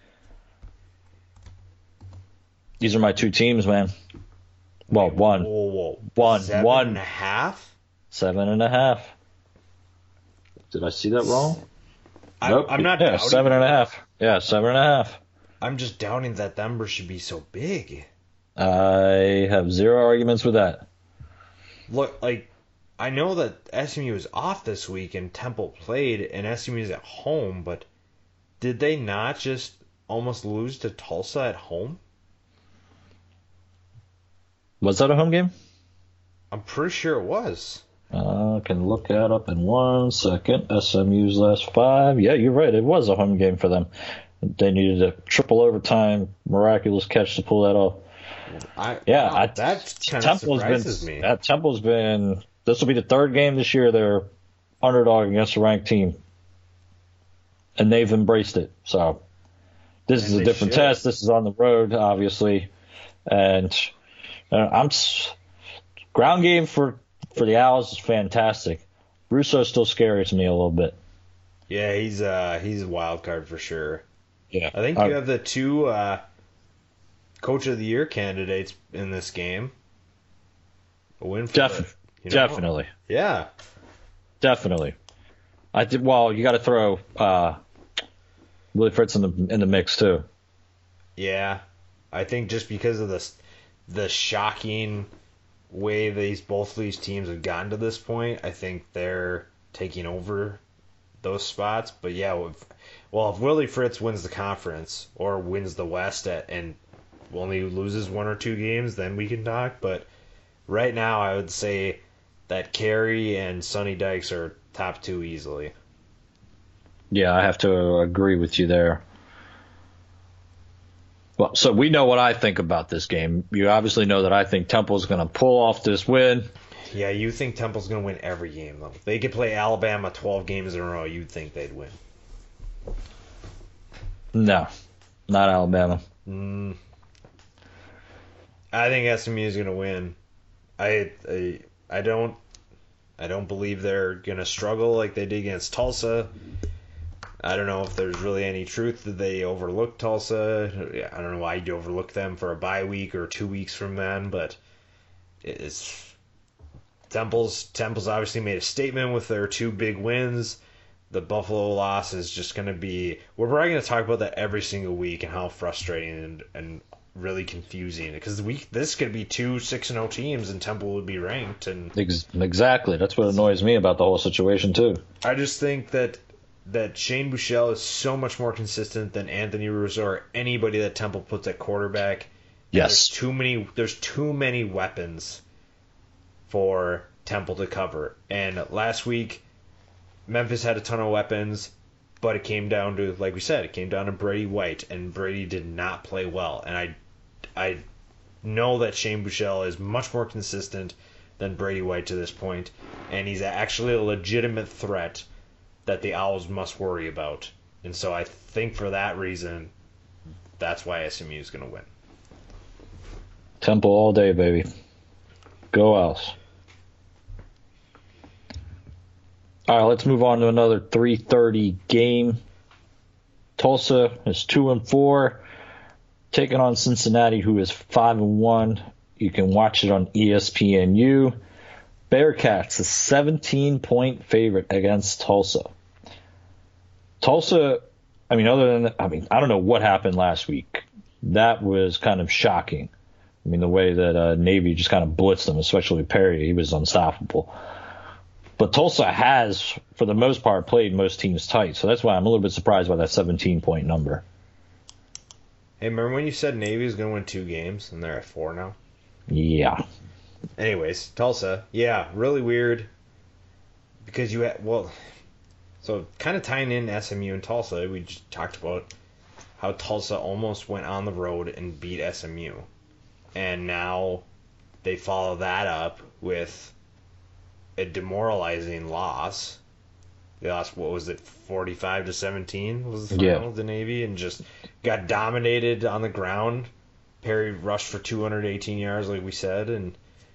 These are my two teams, man. Well, one. Whoa, whoa. One. Seven One. and a half? Seven and a half. Did I see that wrong? I, Nope. I'm not Yeah, doubting. seven and a half. Yeah, seven and a half. I'm just doubting that number should be so big. I have zero arguments with that. Look, like, I know that S M U is off this week and Temple played and S M U is at home, but did they not just almost lose to Tulsa at home? Was that a home game? I'm pretty sure it was. I can look that up in one second. S M U's last five. Yeah, you're right. It was a home game for them. They needed a triple overtime miraculous catch to pull that off. I, Yeah, wow, I, that kind of Temple's surprises been, me. That Temple's been. This will be the third game this year they're underdog against a ranked team, and they've embraced it. So this And is a they different should. test. This is on the road, obviously, and uh, I'm s- ground game for for the Owls is fantastic. Russo's still scary to me a little bit. Yeah, he's uh he's a wild card for sure. Yeah, I think you have the two uh, Coach of the Year candidates in this game. A win for Def- the, you know, definitely, Yeah. definitely. I did. Well, you got to throw uh, Willie Fritz in the in the mix too. Yeah. I think just because of the the shocking way these both of these teams have gotten to this point, I think they're taking over those spots. But yeah, if, well, if Willie Fritz wins the conference or wins the West at, and only loses one or two games, then we can talk. But right now, I would say that Carey and Sonny Dykes are top two easily. Yeah, I have to agree with you there. Well, so we know what I think about this game. You obviously know that I think Temple's going to pull off this win. Yeah, you think Temple's going to win every game, though. If they could play Alabama twelve games in a row, you'd think they'd win. No, not Alabama. Mm. I think S M U is going to win. I, I I don't I don't believe they're going to struggle like they did against Tulsa. I don't know if there's really any truth that they overlooked Tulsa. I don't know why you'd overlook them for a bye week or two weeks from then, but it's Temple's Temple's obviously made a statement with their two big wins. The Buffalo loss is just going to be. We're probably going to talk about that every single week and how frustrating and, and really confusing, because we this could be two six and zero teams and Temple would be ranked. And exactly, that's what annoys me about the whole situation too. I just think that. that Shane Buechele is so much more consistent than Anthony Rizzo or anybody that Temple puts at quarterback. Yes. There's too many there's too many weapons for Temple to cover. And last week Memphis had a ton of weapons, but it came down to, like we said, it came down to Brady White, and Brady did not play well. And I I know that Shane Buechele is much more consistent than Brady White to this point, and he's actually a legitimate threat that the Owls must worry about. And so I think for that reason, that's why S M U is going to win. Temple all day, baby. Go Owls. All right, let's move on to another three thirty game. Tulsa is two and four, taking on Cincinnati, who is five and one. You can watch it on E S P N U. Bearcats, a seventeen-point favorite against Tulsa. Tulsa, I mean, other than, I mean, I don't know what happened last week. That was kind of shocking. I mean, the way that uh, Navy just kind of blitzed them, especially Perry, he was unstoppable. But Tulsa has, for the most part, played most teams tight. So that's why I'm a little bit surprised by that seventeen-point number. Hey, remember when you said Navy was going to win two games, and they're at four now? Yeah. Anyways, Tulsa, yeah, really weird, because you had, well, so kind of tying in S M U and Tulsa, we just talked about how Tulsa almost went on the road and beat S M U, and now they follow that up with a demoralizing loss. They lost, what was it, forty-five to seventeen was the final, yeah. The Navy, and just got dominated on the ground. Perry rushed for two hundred eighteen yards, like we said, and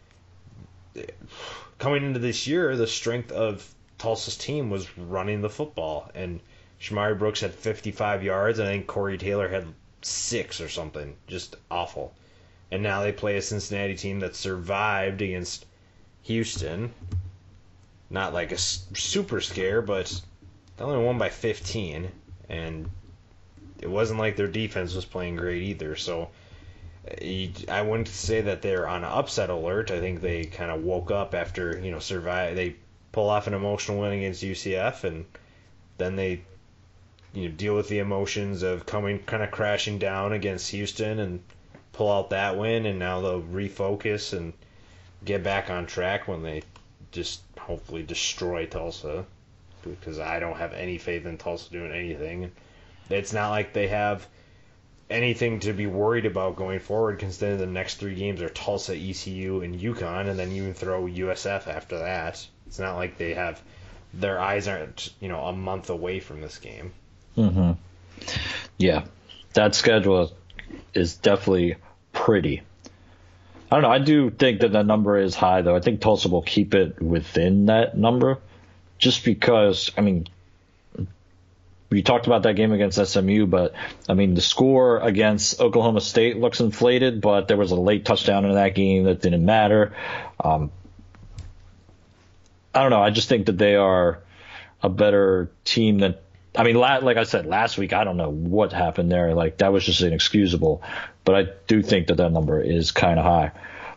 coming into this year, the strength of Tulsa's team was running the football, and Shamari Brooks had fifty-five yards, and I think Corey Taylor had six or something. Just awful. And now they play a Cincinnati team that survived against Houston. Not like a super scare, but they only won by fifteen, and it wasn't like their defense was playing great either, so I wouldn't say that they're on an upset alert. I think they kind of woke up after, you know, survive. They pull off an emotional win against U C F, and then they, you know, deal with the emotions of coming kind of crashing down against Houston and pull out that win, and now they'll refocus and get back on track when they just hopefully destroy Tulsa, because I don't have any faith in Tulsa doing anything. It's not like they have anything to be worried about going forward, considering the next three games are Tulsa, E C U, and UConn, and then you can throw U S F after that. It's not like they have, their eyes aren't, you know, a month away from this game. Mm-hmm. Yeah, that schedule is definitely pretty. I don't know. I do think that that number is high, though. I think Tulsa will keep it within that number, just because, I mean, we talked about that game against S M U, but, I mean, the score against Oklahoma State looks inflated, but there was a late touchdown in that game that didn't matter. Um, I don't know. I just think that they are a better team than, I mean, like I said, last week, I don't know what happened there. Like, that was just inexcusable. But I do think that that number is kind of high.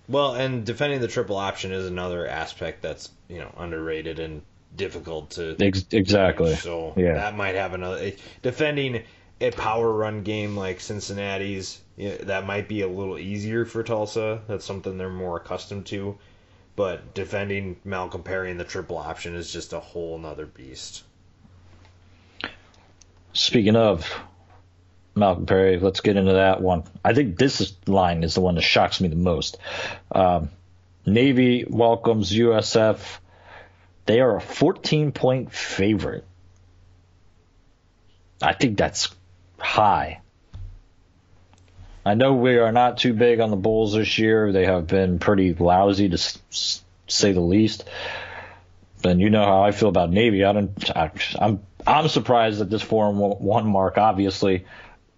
Well, and defending the triple option is another aspect that's, you know, underrated and difficult to Ex- exactly. manage. So Yeah. that might have another defending a power run game like Cincinnati's. You know, that might be a little easier for Tulsa. That's something they're more accustomed to. But defending Malcolm Perry in the triple option is just a whole nother beast. Speaking of Malcolm Perry, let's get into that one. I think this is, line is the one that shocks me the most. Um, Navy welcomes U S F. They are a fourteen-point favorite. I think that's high. I know we are not too big on the Bulls this year. They have been pretty lousy, to s- say the least. And you know how I feel about Navy. I don't. I, I'm I'm surprised at this four and one mark. Obviously,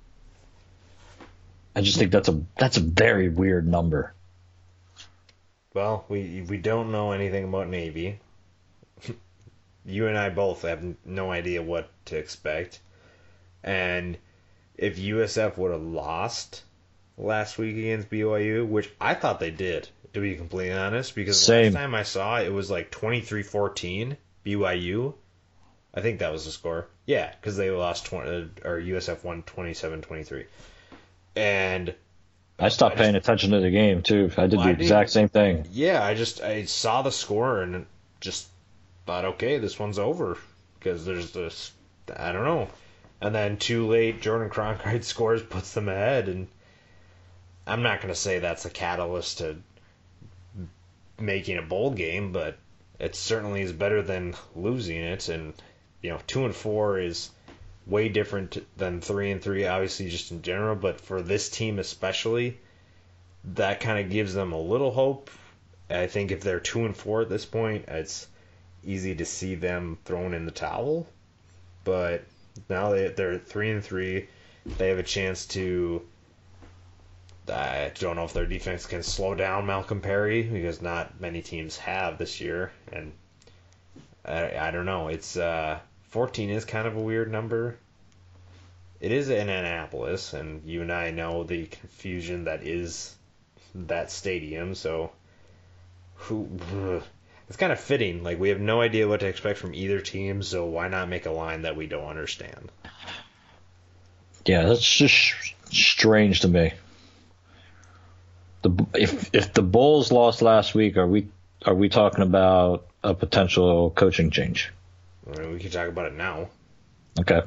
I just think that's a that's a very weird number. Well, we we don't know anything about Navy. You and I both have no idea what to expect. And if U S F would have lost last week against B Y U, which I thought they did, to be completely honest, because Same. last time I saw it was like twenty-three fourteen B Y U. I think that was the score. Yeah, because they lost twenty, or U S F won twenty-seven twenty-three. And I stopped I just- paying attention to the game too. I did Well, the I exact same thing. yeah, I just I saw the score and just thought, okay, this one's over because there's this, I don't know. And then too late, Jordan Cronkite scores, puts them ahead, and I'm not going to say that's a catalyst to making a bowl game, but it certainly is better than losing it. And you know, two and four is way different than three and three, obviously just in general. But for this team especially, that kind of gives them a little hope. I think if they're two and four at this point, it's easy to see them thrown in the towel. But now they they're three and three. They have a chance to. I don't know if their defense can slow down Malcolm Perry because not many teams have this year, and I, I don't know. It's uh, fourteen is kind of a weird number. It is in Annapolis, and you and I know the confusion that is that stadium. So, who? It's kind of fitting. Like we have no idea what to expect from either team, so why not make a line that we don't understand? Yeah, that's just strange to me. The if if the Bulls lost last week, are we are we talking about a potential coaching change? I mean, we can talk about it now. Okay.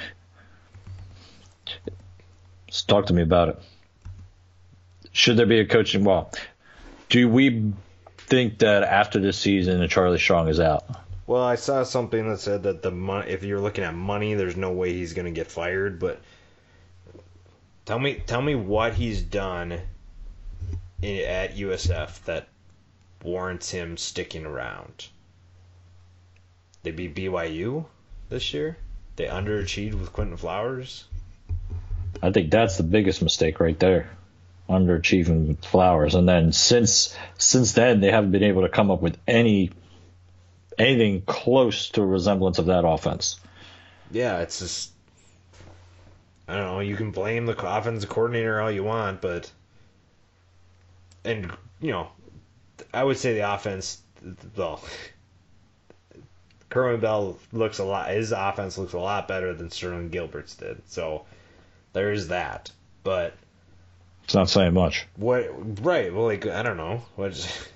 Just talk to me about it. Should there be a coaching? Well, do we think that after this season, Charlie Strong is out? Well, I saw something that said that the mon- if you're looking at money, there's no way he's going to get fired. But tell me, tell me what he's done i- at U S F that warrants him sticking around. They beat B Y U this year. They underachieved with Quentin Flowers. I think that's the biggest mistake right there. Underachieving with Flowers, and then since since then they haven't been able to come up with any anything close to a resemblance of that offense. Yeah, it's just I don't know. You can blame the offensive coordinator all you want, but and you know, I would say the offense. Well, Kerwin Bell looks a lot. His offense looks a lot better than Sterling Gilbert's did. So there is that, but. It's not saying much. What right? Well, like I don't know what.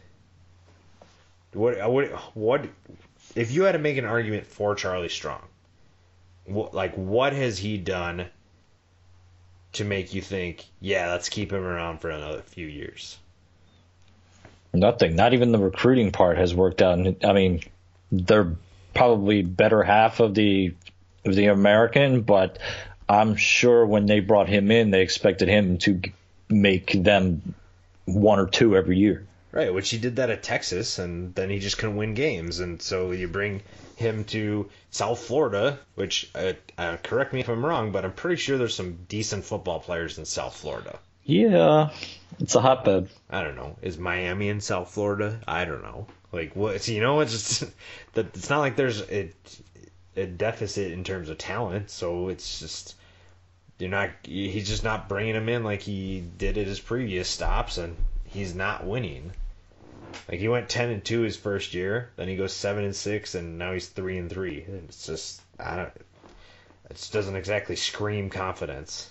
What what what? If you had to make an argument for Charlie Strong, what, like what has he done to make you think, yeah, let's keep him around for another few years? Nothing. Not even the recruiting part has worked out. I mean, they're probably better half of the of the American, but I'm sure when they brought him in, they expected him to make them one or two every year. Right, which he did that at Texas, and then he just couldn't win games. And so you bring him to South Florida, which, uh, uh, correct me if I'm wrong, but I'm pretty sure there's some decent football players in South Florida. Yeah, it's a hotbed. I don't know. Is Miami in South Florida? I don't know. Like, what? You know, it's just that it's not like there's a, a deficit in terms of talent, so it's just. You're not. He's just not bringing him in like he did at his previous stops, and he's not winning. Like, he went ten and two his first year, then he goes seven and six, and now he's three and three. It's just I don't. It just doesn't exactly scream confidence.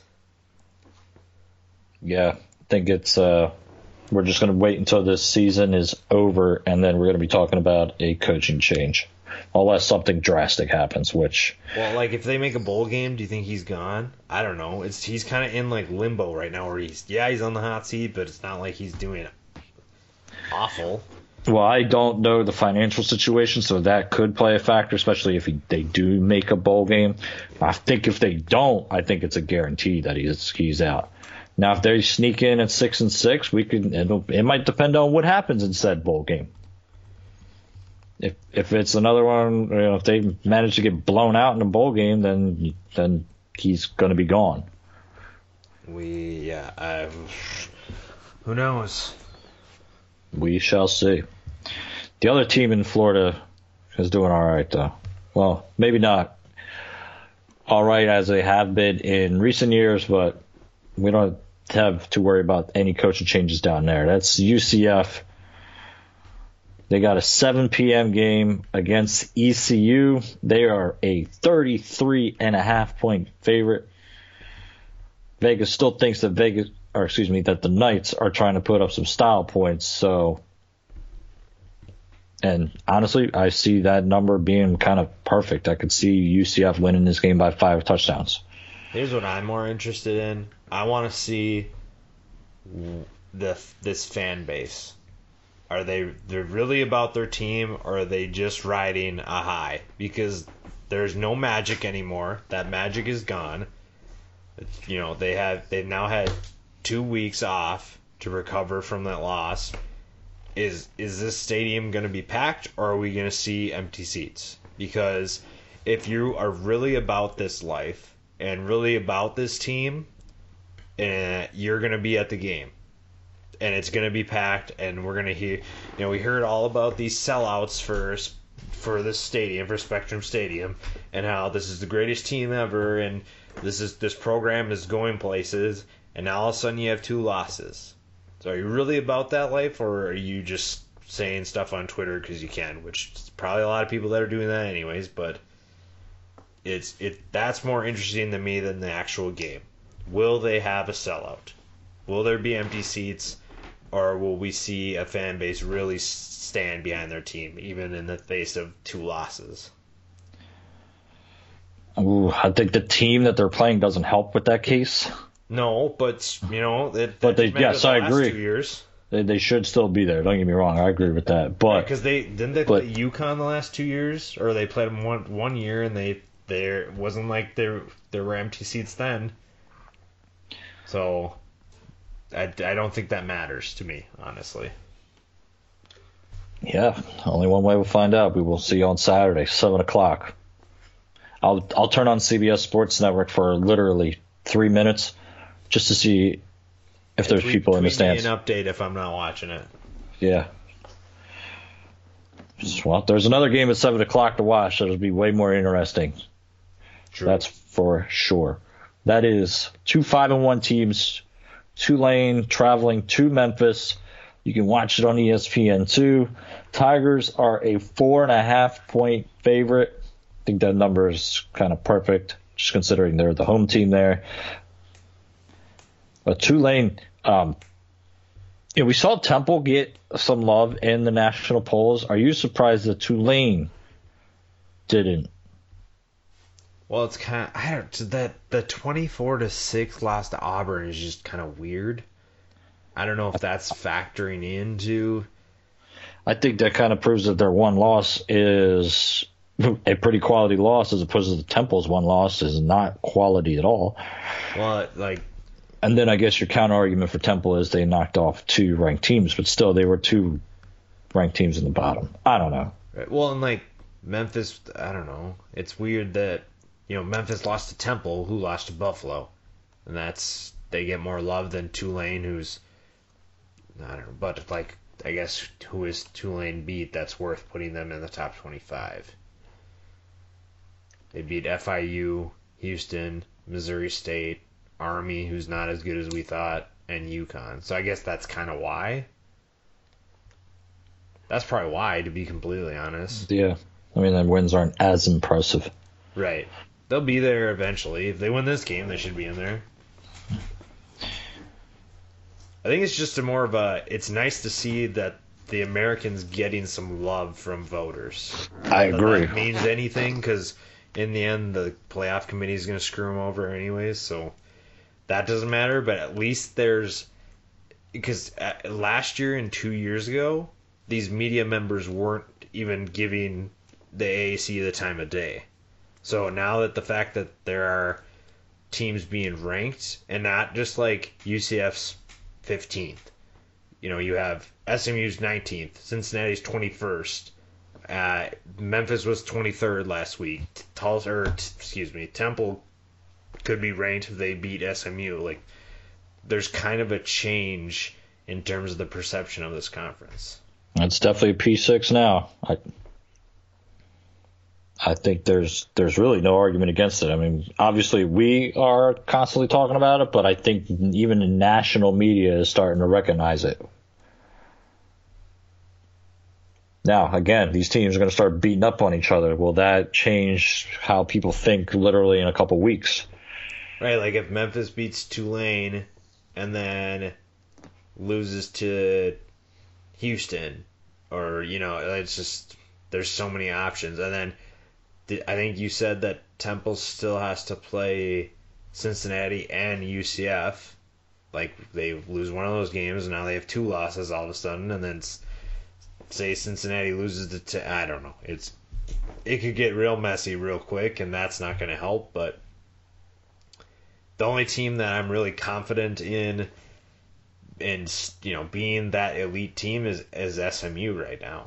Yeah, I think it's uh, we're just going to wait until this season is over, and then we're going to be talking about a coaching change, unless something drastic happens. Which, well, like if they make a bowl game, do you think he's gone? I don't know. It's he's kind of in like limbo right now, where he's yeah he's on the hot seat, but it's not like he's doing awful. Well, I don't know the financial situation, so that could play a factor, especially if he, they do make a bowl game. I think if they don't, I think it's a guarantee that he's he's out. Now, if they sneak in at six and six, we could. It'll, it might depend on what happens in said bowl game. If if it's another one, you know, if they manage to get blown out in a bowl game, then then he's going to be gone. We yeah, I, who knows? We shall see. The other team in Florida is doing all right, though. Well, maybe not all right as they have been in recent years, but we don't have to worry about any coaching changes down there. That's U C F. They got a seven p.m. game against E C U. They are a thirty-three and a half point favorite. Vegas still thinks that Vegas, or excuse me, that the Knights are trying to put up some style points. So, and honestly, I see that number being kind of perfect. I could see U C F winning this game by five touchdowns. Here's what I'm more interested in. I want to see the this fan base. Are they they're really about their team, or are they just riding a high? Because there's no magic anymore. That magic is gone. It's, you know, they have they've now had two weeks off to recover from that loss. Is is this stadium going to be packed, or are we going to see empty seats? Because if you are really about this life and really about this team, and you're going to be at the game, and it's going to be packed, and we're going to hear, you know, we heard all about these sellouts for for this stadium, for Spectrum Stadium, and how this is the greatest team ever, and this is this program is going places, and now all of a sudden you have two losses. So are you really about that life, or are you just saying stuff on Twitter because you can, which is probably a lot of people that are doing that anyways, but it's it that's more interesting to me than the actual game. Will they have a sellout? Will there be empty seats, or will we see a fan base really stand behind their team, even in the face of two losses? Ooh, I think the team that they're playing doesn't help with that case. No, but you know, it, but they, yes, the I last agree. Two years. They, they should still be there. Don't get me wrong, I agree with that. But because yeah, they didn't they but, play UConn the last two years, or they played them one one year, and they there wasn't like there there were empty seats then. So, I, I don't think that matters to me, honestly. Yeah, only one way we'll find out. We will see you on Saturday, seven o'clock. I'll I'll turn on C B S Sports Network for literally three minutes just to see if there's tweet, people in the stands. Tweet me an update if I'm not watching it. Yeah. Well, there's another game at seven o'clock to watch that'll be way more interesting. True. That's for sure. That is two five and one teams, Tulane traveling to Memphis. You can watch it on E S P N two. Tigers are a four and a half point favorite. I think that number is kind of perfect, just considering they're the home team there. But Tulane, um, you know, we saw Temple get some love in the national polls. Are you surprised that Tulane didn't? Well, it's kind of I don't that the twenty-four to six loss to Auburn is just kind of weird. I don't know if that's factoring into. I think that kind of proves that their one loss is a pretty quality loss, as opposed to the Temple's one loss is not quality at all. Well, like, and then I guess your counter argument for Temple is they knocked off two ranked teams, but still they were two ranked teams in the bottom. I don't know. Well, and like Memphis, I don't know. It's weird that, you know, Memphis lost to Temple, who lost to Buffalo, and that's they get more love than Tulane, who's I don't know, but like I guess who is Tulane beat that's worth putting them in the top twenty-five. They beat F I U, Houston, Missouri State, Army, who's not as good as we thought, and UConn. So I guess that's kind of why. That's probably why, to be completely honest. Yeah. I mean, the wins aren't as impressive. Right. They'll be there eventually. If they win this game, they should be in there. I think it's just a more of a, it's nice to see that the Americans getting some love from voters. I Not agree. That that means anything, because in the end, the playoff committee is going to screw them over anyways, so that doesn't matter, but at least there's, because last year and two years ago, these media members weren't even giving the A A C the time of day. So now that the fact that there are teams being ranked, and not just like U C F's fifteenth, you know, you have S M U's nineteenth, Cincinnati's twenty-first, uh, Memphis was twenty-third last week, Tulsa, or, excuse me, Temple could be ranked if they beat S M U. Like, there's kind of a change in terms of the perception of this conference. It's definitely a P six now. I I think there's there's really no argument against it. I mean, obviously we are constantly talking about it, but I think even the national media is starting to recognize it. Now, again, these teams are going to start beating up on each other. Will that change how people think literally in a couple weeks? Right, like if Memphis beats Tulane and then loses to Houston, or, you know, it's just, there's so many options. And then I think you said that Temple still has to play Cincinnati and U C F. Like, they lose one of those games, and now they have two losses all of a sudden, and then say Cincinnati loses to, t- I don't know. It's it could get real messy real quick, and that's not going to help, but the only team that I'm really confident in in, you know, being that elite team is, is S M U right now.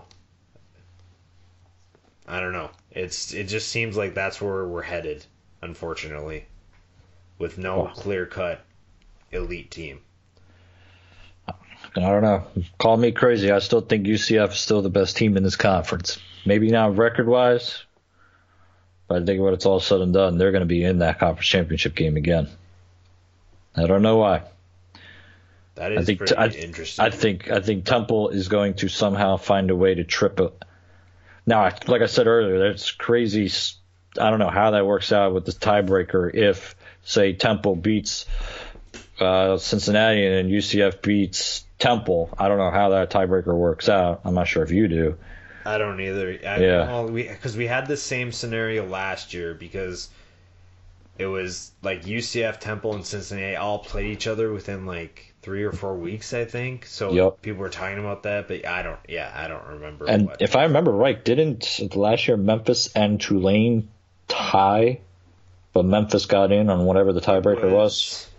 I don't know. It's it just seems like that's where we're headed, unfortunately, with no clear-cut elite team. I don't know. Call me crazy. I still think U C F is still the best team in this conference. Maybe not record-wise, but I think when it's all said and done, they're going to be in that conference championship game again. I don't know why. That is I think pretty I, interesting. I think I think Temple is going to somehow find a way to trip it. Now, like I said earlier, that's crazy. I don't know how that works out with this tiebreaker. If, say, Temple beats uh, Cincinnati and then U C F beats Temple, I don't know how that tiebreaker works out. I'm not sure if you do. I don't either. I, yeah. Well, we because we had the same scenario last year because it was like U C F, Temple, and Cincinnati all played each other within like three or four weeks, I think. So yep. People were talking about that, but I don't. Yeah, I don't remember. And what. if I remember right, didn't last year Memphis and Tulane tie, but Memphis got in on whatever the tiebreaker was, was?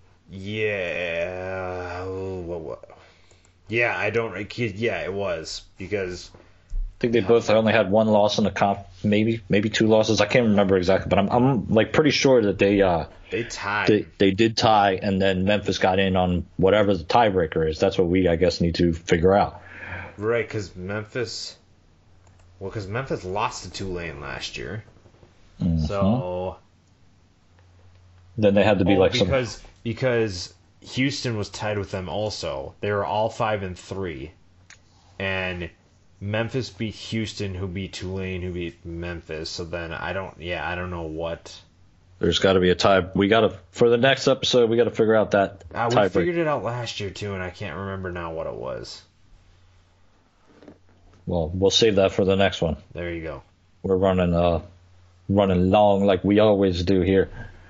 Yeah. What, what? Yeah, I don't. Yeah, it was because. I think they both only had one loss in the comp, maybe maybe two losses. I can't remember exactly, but I'm I'm like pretty sure that they uh they tied. They, they did tie, and then Memphis got in on whatever the tiebreaker is. That's what we I guess need to figure out. Right, because Memphis, well, because Memphis lost to Tulane last year, mm-hmm. so then they had to be oh, like because some because Houston was tied with them also. They were all five and three, and Memphis beat Houston, who beat Tulane, who beat Memphis. So then I don't, yeah, I don't know what. There's got to be a tie. We got to for the next episode. We got to figure out that. Uh, we tie figured break. it out last year too, and I can't remember now what it was. Well, we'll save that for the next one. There you go. We're running, uh, running long like we always do here.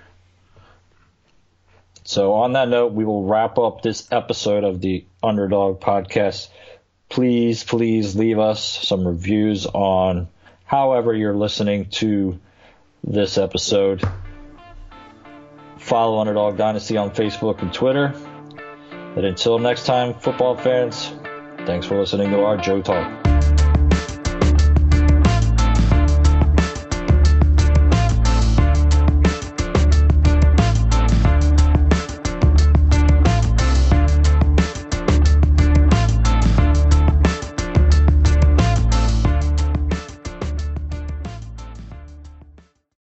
So on that note, we will wrap up this episode of the Underdog Podcast. Please, please leave us some reviews on however you're listening to this episode. Follow Underdog Dynasty on Facebook and Twitter. And until next time, football fans, thanks for listening to our Joe Talk.